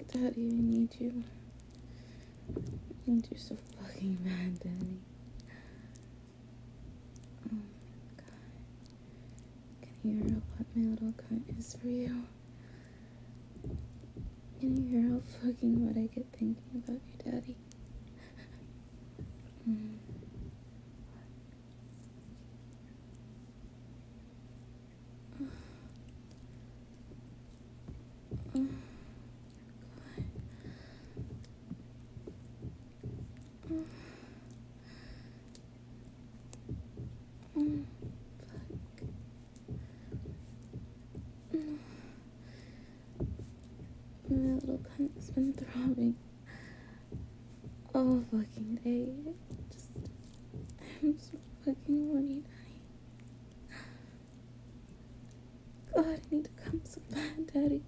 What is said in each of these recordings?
Daddy, I need you. I need you so fucking bad, Daddy. Oh my god. Can you hear what my little cunt is for you? Can you hear how fucking what I get thinking about you, Daddy? My little cunt's been throbbing all fucking day. I'm so fucking horny, Daddy. God, I need to come so bad, Daddy.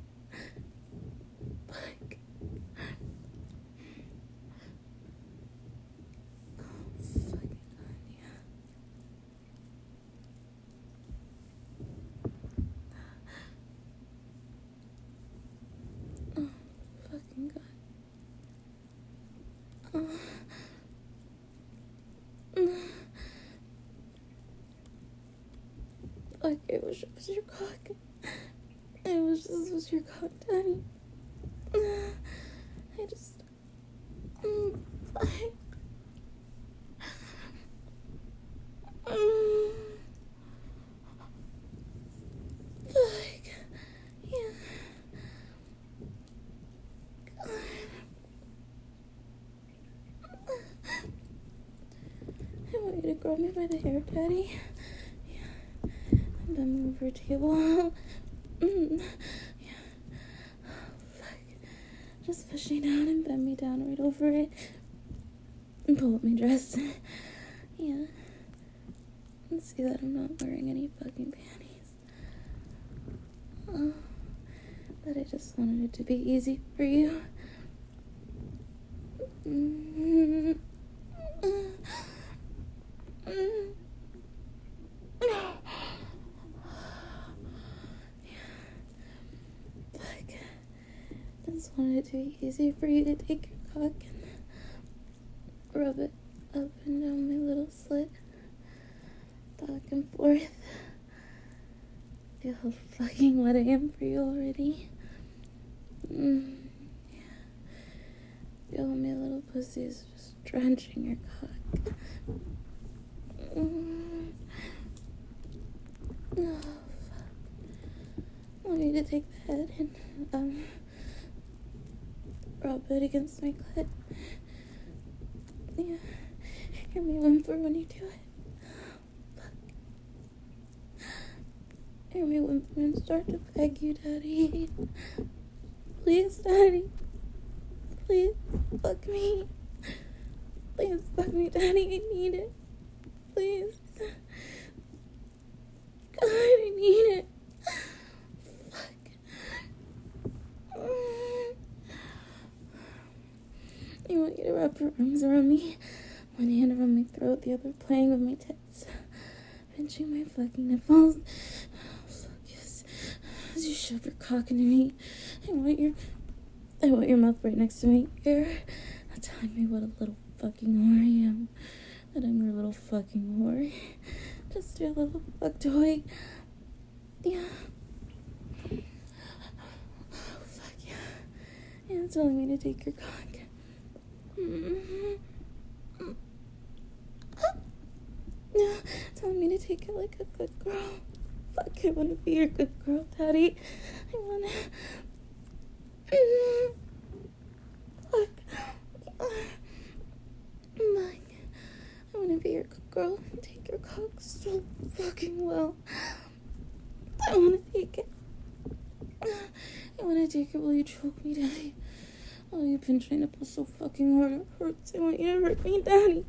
Fuck. Oh, fucking God, yeah. Oh, fucking God. Oh. Like, I wish it was your cock. I wish this was your cock, Daddy. I just... Fuck. Fuck. Yeah. God. I want you to grab me by the hair, Daddy. Yeah. And bend me over a table. Yeah. Fuck. Just push me down and bend me down right over it. And pull up my dress. Yeah. And see that I'm not wearing any fucking panties. Oh. But I just wanted it to be easy for you. Just wanted it to be easy for you to take your cock and rub it up and down my little slit, back and forth. Feel how fucking wet I am for you already. Yeah. Feel how my little pussy is just drenching your cock. Oh, fuck. I want you to take the head and, rub it against my clit. Yeah. Hear me whimper when you do it. Fuck. Hear me whimper and start to beg you, Daddy. Please, Daddy. Please, fuck me. Please, fuck me, Daddy. I need it. Please. God, I need it. I want you to wrap your arms around me, one hand around my throat, the other playing with my tits, pinching my fucking nipples. Oh, fuck yes. As you shove your cock into me, I want your mouth right next to my ear, telling me what a little fucking whore I am. That I'm your little fucking whore. Just your little fuck toy. Yeah. Oh, fuck yeah. Yeah, telling me to take your cock. Telling me to take it like a good girl. Fuck, I want to be your good girl, Daddy. I want to... Fuck. I want to be your good girl and take your cock so fucking well. I want to take it. I want to take it while you choke me, Daddy. Oh, you've been trying to pull so fucking hard, it hurts. I want you to hurt me, Daddy.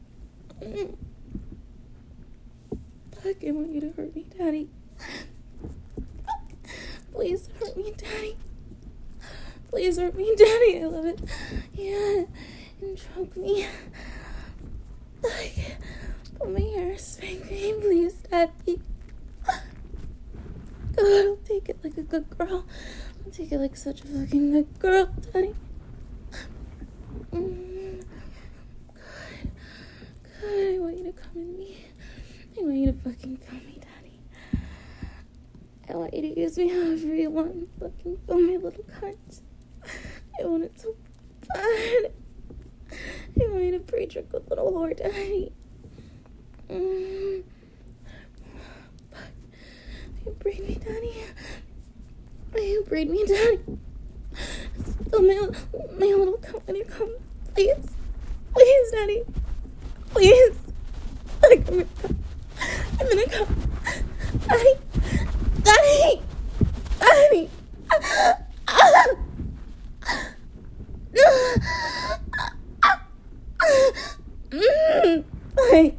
Fuck, I want you to hurt me, Daddy. Please hurt me, Daddy. Please hurt me, Daddy. I love it. Yeah, and choke me. Like, pull my hair, spank me, please, Daddy. God, I'll take it like a good girl. I'll take it like such a fucking good girl, Daddy. God, I want you to come in me. I want you to fucking fill me, Daddy. I want you to use me however you want. Fucking fill me, little cunt. I want it so bad. I want you to pre-drink with little whore, Daddy. Fuck. You breed me, Daddy. You breed me, Daddy. Fill my little cunt when you come. Please. Please, Daddy. Please. I'm gonna come. I'm gonna come. Daddy. Daddy. Daddy. Like.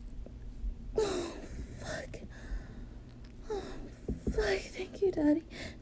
Fuck, thank you, Daddy.